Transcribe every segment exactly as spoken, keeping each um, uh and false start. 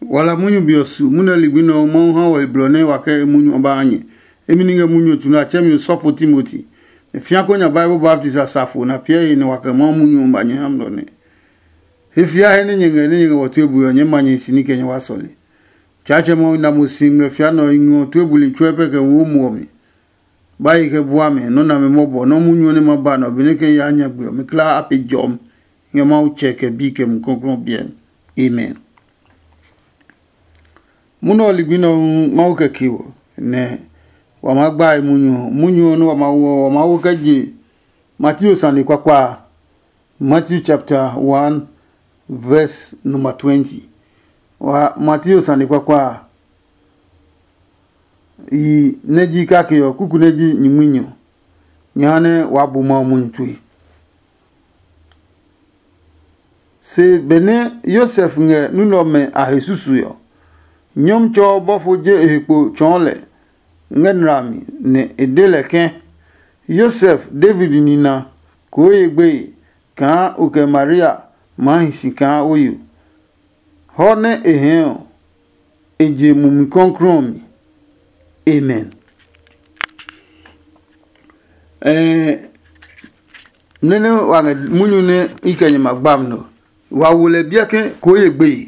wala munyu biosu muna ligbino mo ha wa iblone wa ke munyu ba anye emi nga munyu tuna chemi sofo Timothy fia ko nya Bible Baptist asafo na pie ni wa ke mo munyu ba anye amdone ifia he ni nyenge ni nyenge watu ebu nye manye sinike nya wasole chache mo na musimre fia no ingo tu ebu li chwepe ke wo muomi bai ke buame no na me mobo no munyu ni maba no bineke ya nya gbe me kla api jom nge ma ucheke bi ke mkonkron bien amen. Muno ligbino mauke kiwo ne wa magba munyu munyu no wa mawo wa mawo kaje Matthew sani kwa kwa Matthew chapter one verse number twenty wa Matthew sani kwa kwa i neji kake yo kuku neji nyimunyo nyane wa buma muntui se bene Yosef nge nuno me ahesusu yo nyom cho bofo je ehpo chonle ngenrami ne edeleken Yosef David nina ko yegbe kan oke Maria mahisi kan oyu hone ehen eje mumi konkron mi amen. eh nene wa munyu ne ikenye magbam no wa wole biake ko yegbe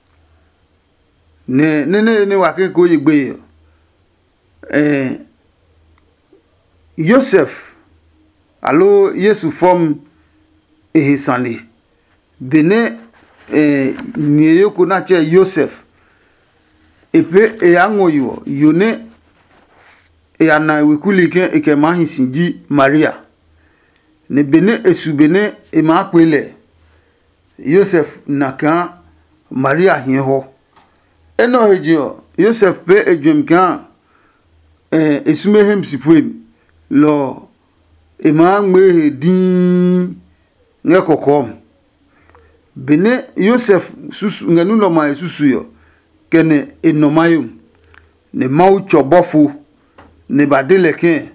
ne nene ne wa ke ko yegbe eh Yosef alo Yesu form ehisani bene eh nieyoko na che Yosef epe e angoyo yone e ana wekulike eke mahisinji Maria ne bene esu bene e ma pele Yosef naka Maria hiho eno hejo Yosef pe ejumkan eh esumehem sipwem lo e ma ngbe din ngekokom bene Yosef susu nganu no ma susu yo kene enomayum ne mau chobofu ne badeleke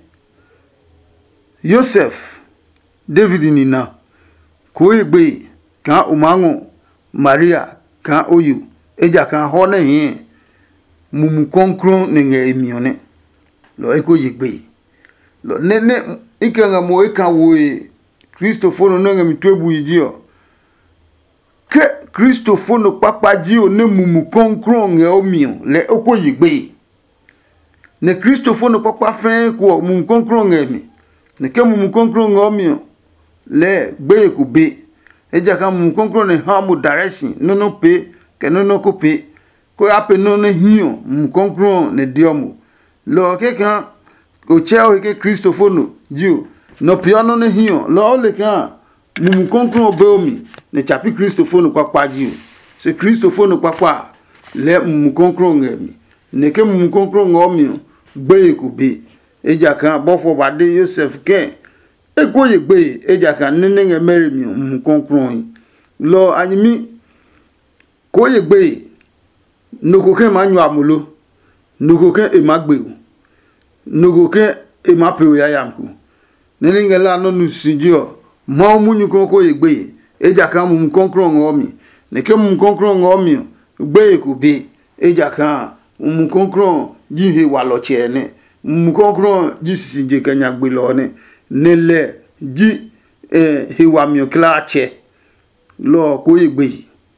Yosef David nina ko egbe kan umango Maria kan oyu eja kan ho na hin mumu konkron ne nge emione lo eko yegbe lo nene ikanga mo eka wo Christopher no nge mitwebu yijio ke Christopher no papa ji o ne mumu konkron nge omio le oko yegbe ne Christopher no papa fen ko mumu konkron nge mi ne ke mumu konkron nge omio le gbe ko be eja kan mumu konkron ne ha mo direction no no pe ke no no ko pe ko ape no ne hion mumu konkron ne diomo lo ke kan o cheo ke Christopher no ju no piano ne hion lo le kan mumu konkron be omi ne chapi Christopher no papa ji se Christopher no papa le mumu konkron nge mi ne ke mumu konkron nge omio gbe ko be eja kan bofo bade Yosef ke e ko ye gbe eja kan nene nge meri mi mumu konkron lo anyimi ko ye gbe no ko ke manyu amulo no ko ke e magbe no ko ke e mape o yayamku nene nge la no nu sinjo mo munyu ko ko ye gbe eja kan mumu konkron omi ne ke mumu konkron omi gbe ko be eja kan mumu konkron jihe wa lo che ne mumu konkron jisije kanya gbe lo ne nele ji eh hewa mi kla che lo ko ye gbe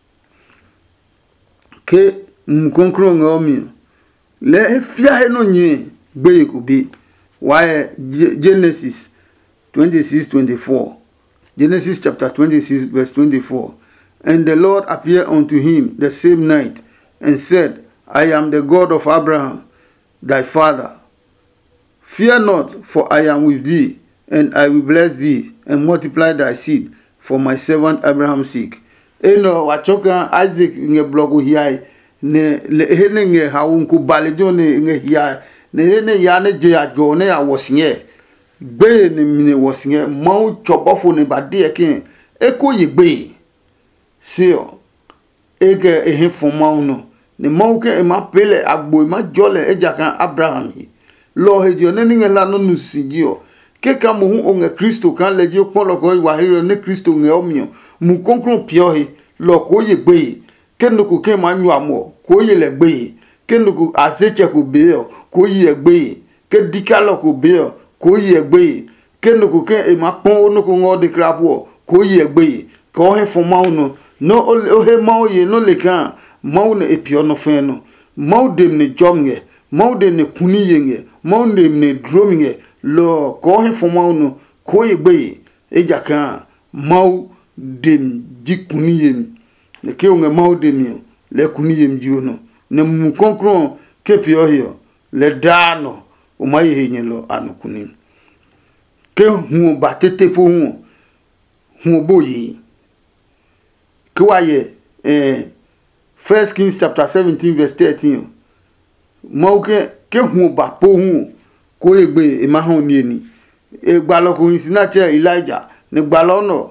ke mumu konkron omi le fia he no nyi gbe ko be wa Genesis twenty-six twenty-four Genesis chapter twenty-six verse twenty-four. And the Lord appeared unto him the same night and said, I am the God of Abraham thy father. Fear not, for I am with thee, and I will bless thee and multiply thy seed for my servant Abraham's sake. Eno wachoka Isaac nge blogu hiai ne le hene nge haunku balejo ne nge hiai ne hene yane je ajo ne awosinye gbe ne mine wosinye mau chobofo ne bade eke eko yegbe sio ege ehin fomau no ne mau ke e ma pele agbo e ma jole eja kan Abraham yi lo hejo ne nge la no nusigio ke ka mu hu onge Kristo kan lejo polo ko wa hero ne Kristo nge omio mu konkron pio he lo ko yegbe kendo ko ke ma nyu amo ko ye le gbe kendo ko azeche ko be ko ye gbe ke dikalo ko be ko ye gbe kendo ko ke e ma pon no ko ngo de krapo ko ye gbe ko he fo ma no no o he ma o ye no le kan ma o ne epio no fe no ma o dem ne jomnge ma o de ne kuni yenge ma o dem ne drominge lo ko he fo ma no ko ye gbe e jakan ma o dem jikuni yem ne ke o ma o dem le kuni yem ji no ne mu konkron ke pio hio le dano o ma ye nye lo anukuni ke hu ba tete po hu hu boyi ke wa ye eh First Kings chapter seventeen verse thirteen mo ke ke hu ba po hu ko egbe e ma hon ni eni e gba lo ko yin na che Elijah ne gba lo no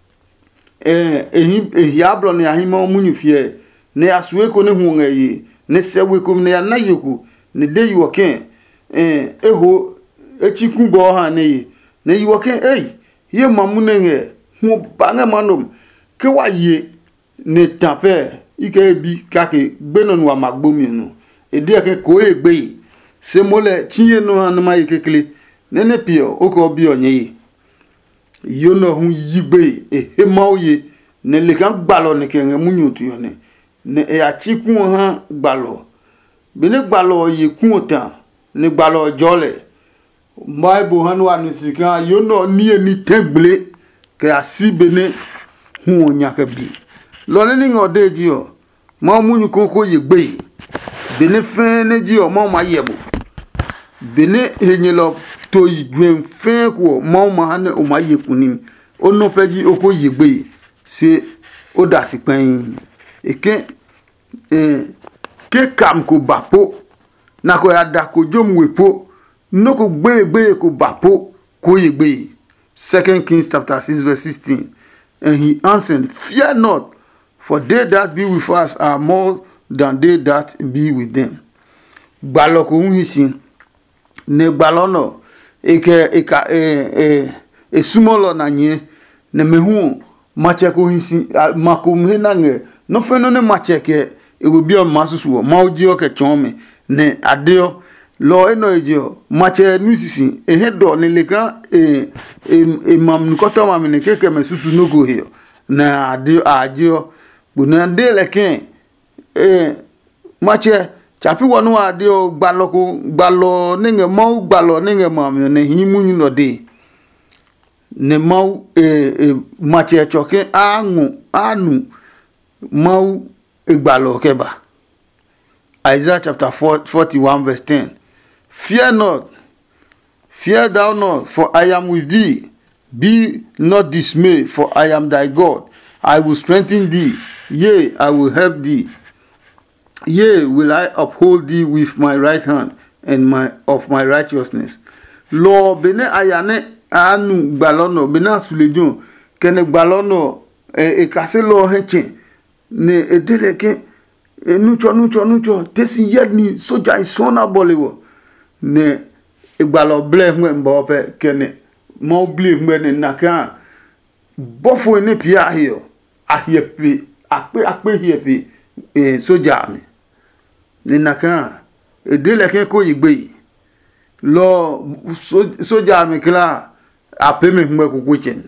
eh ehin ehiablo ne ahima munyu fie ne asue ko ne hu ngayi ne sewe ko ne na yoku ne de yi ken eh eho echiku bo ha ne yi ne yi ken eh ye mamu ne nge hu ba manom ke wa ye ne tape ike bi kake gbenon wa magbomi no e de ke ko egbe se mole chiye no han ma ikekele ne ne pio o ko bi onye yo no hu yigbe e he mauye ne le kan gbalo ne ke munyu tu yo ne ne e achiku han gbalo be ne gbalo ye kun tan ne gbalo jole Bible han wa ni sika yo no ni eni tegble ke asibe ne hu onya ke bi lo ni ngode ji o ma munyu koko ye gbe be ne fe ne ji o ma ma yebo be ne henye lo to igwen fe ko ma ma han o ma ye kunim o no peji o ko ye gbe se o da si pen e ke eh ke kam ko bapo na ko ya da ko jom wepo no ko gbe gbe ko bapo ko ye gbe. Second Kings chapter six verse sixteen. And he answered, fear not, for they that be with us are more than they that be with them. Gbalo ko unhisin ne gbalo no eke eka e e e sumolo na nye ne mehu mache ko unhisin makum na nge no feno ne mache ke e go bi o masusu ma oji o ke chome ne adeo lo eno ejo mache nusisi e hedo ne leka e e mam nkoto mam ne keke mesusu no go here na adeo ajo buna de leke e mache chapi wonu adeo gbalo ko gbalo ninge mau gbalo ninge mam ne himunyu no de ne mau e, e mache choke anu anu mau igbalo keba. Isaiah chapter forty-one verse ten. Fear not, fear thou not, for I am with thee. Be not dismayed, for I am thy God. I will strengthen thee, yea, I will help thee. Yea, will I uphold thee with my right hand and my of my righteousness. Lord, bene ayane anu gbalono, bena sulejon, kene gbalono e, e kase lo henche, ne edeleke, e nucho nucho nucho, tesi yedni soja isona bolewo. Ne igbalo ble mwe mbope kene mo ble mwe ne naka bofo ne pia hiyo ahiepe akpe akpe hiepe e soja mi ne naka e dele ke ko igbe lo soja mi kla ape me mwe ko kuchen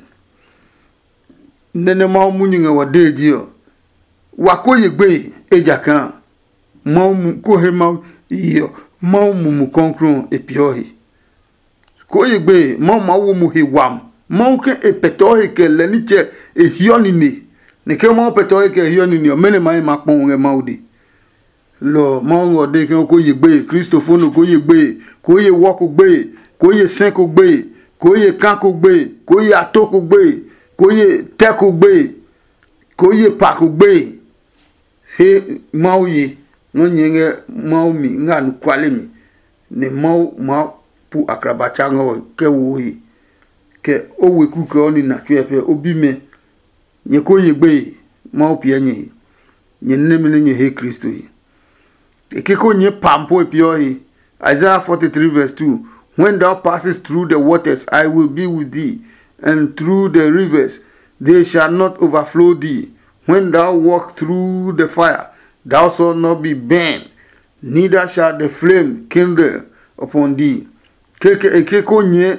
nene mo munyinga wadeji o wako igbe ejakan mo ko he mo iyo mau mumu konkron epiohi ko yegbe mau mau mu hewam mau ke epetohi ke leniche ehionini ne ke mau petohi ke ehionini mene mai makpon nge maudi lo mau ngode ke ko yegbe Christophone ko yegbe ko ye woko gbe ko ye sen ko gbe ko ye kan ko gbe ko ye ato ko gbe ko ye te ko gbe ko ye pa ko gbe he mau ye no nyenge mau mi nga nu kwale mi ne mau ma pu akrabacha ngo ke wohi ke owe ku ke oni na twepe obi me nye ko yegbe mau pia nye nye neme nye he Kristo yi e ke ko nye pampo epio yi. Isaiah forty-three verse two. When thou passest through the waters, I will be with thee, and through the rivers they shall not overflow thee. when thou walk through the fire, thou shalt not be burned, neither shall the flame kindle upon thee. Keke ekeko nye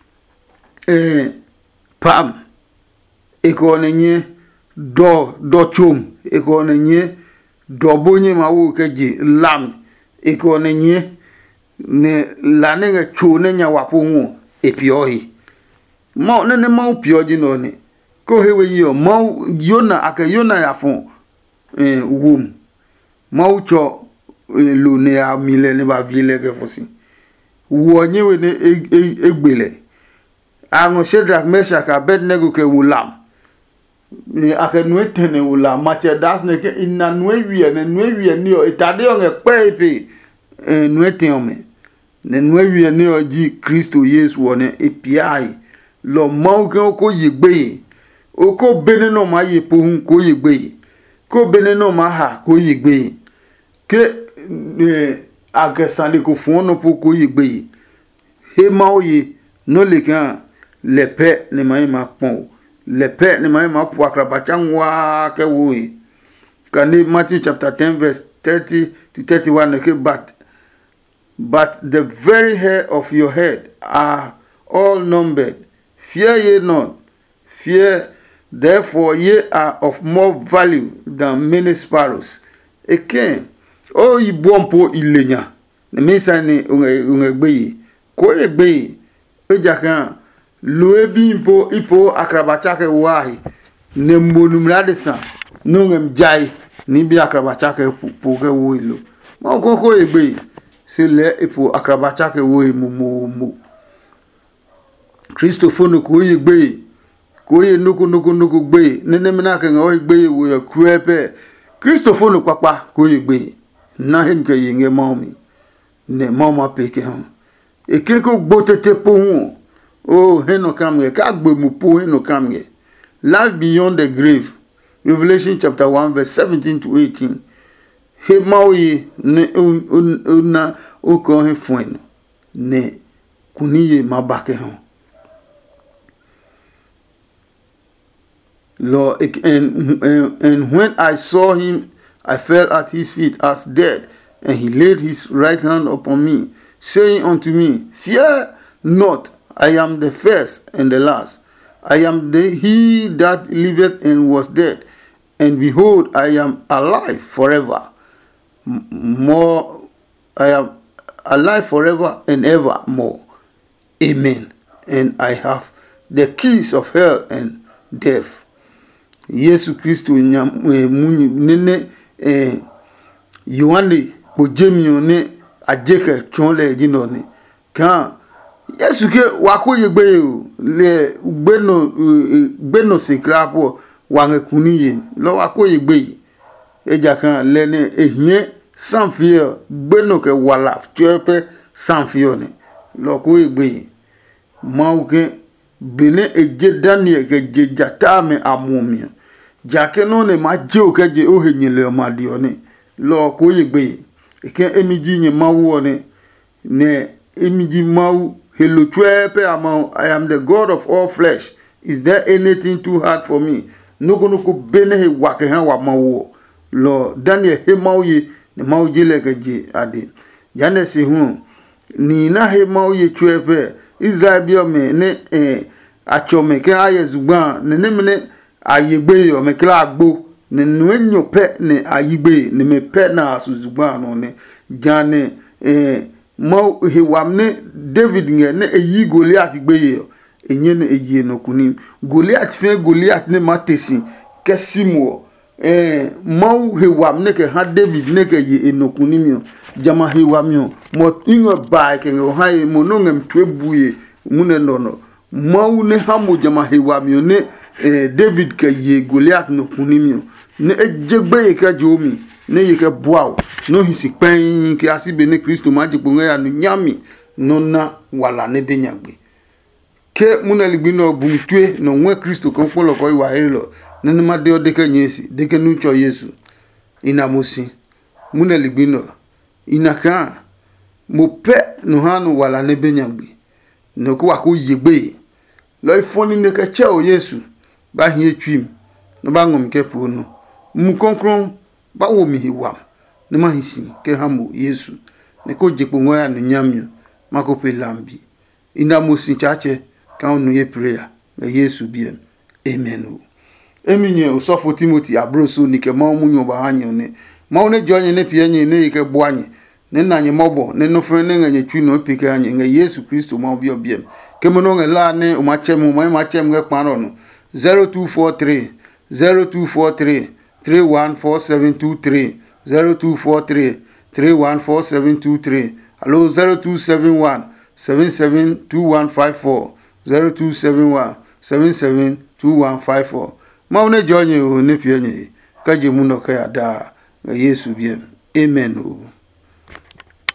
eh, pam, eko nenye do do chum, eko nenye do bonye mawu keji lam, eko nenye ne la nenge chune nya wapungu epiohi. Mau nene mau pioji no ne. Ko hewe yo mau yona ake yona ya fon eh wom. Mau cho eh, lu ne a mile ne ba vile ke fosi. Wo nyewe ne egbele. Ango Shadrach, Meshach, Abednego ke wulam. Ni ake nwe tene wulam mache das ne ke ina nwe wie ne nwe wie ni o itade o nge pepe eh nwe teome. Ne nwe wie ni o ji Kristo Yesu one epiai. Lo mau ke ko yegbe. Oko bene no ma ye pohun ko yegbe. Ko bene no ma ha ko yegbe. Ke eh agesande ko fon no po ko yegbe. He mau ye no le kan le pe ne mai ma pon. Le pe ne mai ma po akrabacha wa ke wo. Kani Matthew chapter ten verse thirty to thirty-one ke but but the very hair of your head are all numbered. Fear ye not. Fear, therefore ye are of more value than many sparrows. Again, oh ye bompo ilenya. Ne mesa ne ungegbe. Ko egbe. Ejakan loe bimpo ipo akrabachake wahi. Ne monumrade san. Nungem jai ni bi akrabachake poke woilo. Ma koko egbe. Se le ipo akrabachake wohi mu mu mu. Christopher ko yegbe. Ko ye nuku nuku nuku gbe nene mina ke ngo gbe wo ya kruepe Christopher no papa ko yegbe na hen ke yenge mami ne mama peke han e ke ko gbotete po hu o heno kamge ka gbe mu po heno kamge. Life beyond the grave, Revelation chapter one verse seventeen to eighteen. He mawi ne una o ko he fuen ne kuniye mabake han. Lord, and, and, and when I saw him, I fell at his feet as dead, and he laid his right hand upon me, saying unto me, Fear not, I am the first and the last. I am the he that liveth and was dead, and behold, I am alive forever. More, I am alive forever and ever more. Amen. And I have the keys of hell and death. Yesu Kristo nyam munyu nene eh Yohane bojemio ne ajeke chonle jino ne kan Yesu ke wakoye gbe o le gbeno gbeno sekrapo wange kuniye lo wakoye gbe eja kan le ne ehie sanfie gbeno ke wala tuepe sanfie ne lo koye gbe mauke bene eje Daniel ke je jata me amumi jake no ne ma je o ke je o henyele ma di one lo ko yegbe e ke emiji nye mawu one ne emiji mawu hello twepe ama I am the God of all flesh. Is there anything too hard for me? No go no ko bene he wake han wa mawu lo Daniel he mawu ye ne mawu je le ke je ade jane se hu ni na he mawu ye twepe Israel bi o me ne eh achome ke ayezugban ne ne mene ayegbe yo me kla agbo ne nwenyo pe ne ayigbe ne me pe na asuzugban no ne jane eh mo hewamne David nge ne eyi Goliath gbe yo enye ne eyi no kunim Goliath fe Goliath ne matesi kesimo eh mo hewamne ke ha David ne ke ye enokunim yo jama hewamyo mo ingo ba ke ngo haye mo no ngem twebuye mune nono mau ne hamu jama hewamyo ne eh, David ke ye Goliath no kunimyo ne ejegbe ke jomi ne ye ke boaw no hisi pen ke asibe ne Kristo maji ponga ya no nyami no na wala ne denyagbe ke muna ligbino bumitwe no nwe Kristo kon folo ko iwa helo ne ne ma de odeke nyesi deke nucho Yesu ina mosi muna ligbino inaka mo pe no hanu wala ne benyagbe no ko wako yegbe lo ifoni ne ke che o Yesu ba hie twim no ba ngom ke pu no mu konkron ba wo mi hiwa ne ma hisi ke hamo Yesu ne ko jepo ngoya no nyamyo mako pe lambi ina mo sin chache ka onu ye prayer na Yesu bien amen o eminye osofo Timothy abroso ni ke ma omunyo ba hanye ne ma one jonye ne pianye ne ke boanye ne nanye mobo ne no fre ne nganye twi no pika anye nga Yesu Kristo ma obi obiem ke mo no ngela ne o ma chem ma ma chem nge kparo no zero two four three zero two four three three one four seven two three zero two four three three one four seven two three hello zero two seven one seven seven two one five four zero two seven one seven seven two one five four ma one jonye o ne pianye ka je mu no ka ya da nga Yesu bien amen o